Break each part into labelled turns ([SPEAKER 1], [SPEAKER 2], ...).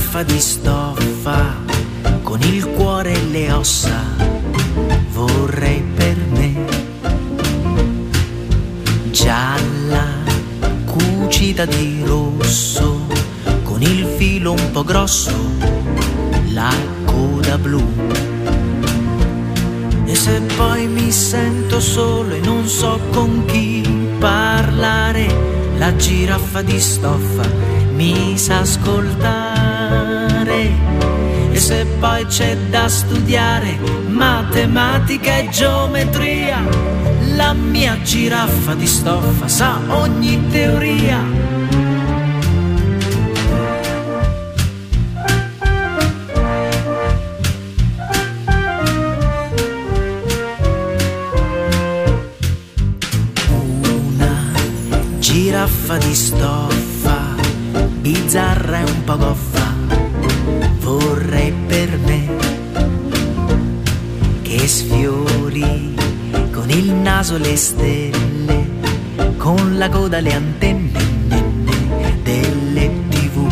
[SPEAKER 1] giraffa di stoffa con il cuore e le ossa vorrei per me. Gialla, cucita di rosso, con il filo un po' grosso, la coda blu. E se poi mi sento solo e non so con chi parlare, la giraffa di stoffa mi sa ascoltare. E se poi c'è da studiare matematica e geometria, la mia giraffa di stoffa sa ogni teoria. Giraffa di stoffa, bizzarra e un po' goffa, vorrei per me che sfiori con il naso le stelle, con la coda le antenne delle TV.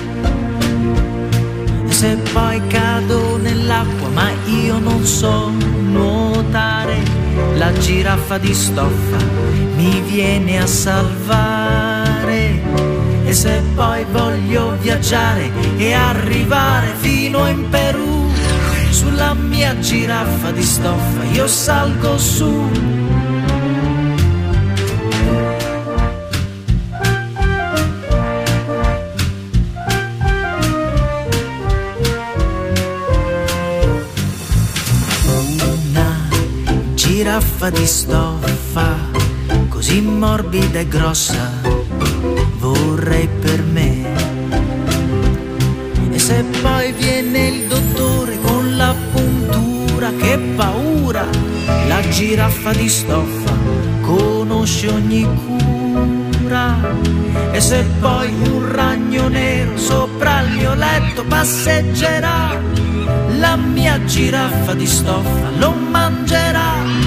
[SPEAKER 1] E se poi cado nell'acqua ma io non so nuotare, la giraffa di stoffa mi viene a salvare. E se poi voglio viaggiare e arrivare fino in Perù, sulla mia giraffa di stoffa io salgo su. Una giraffa di stoffa così morbida e grossa vorrei per me. E se poi viene il dottore con la puntura, che paura, la giraffa di stoffa conosce ogni cura. E se poi un ragno nero sopra il mio letto passeggerà, la mia giraffa di stoffa lo mangerà.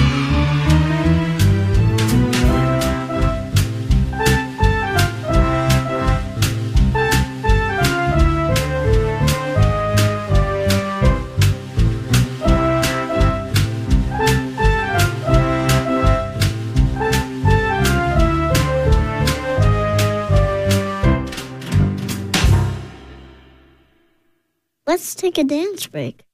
[SPEAKER 2] Let's take a dance break.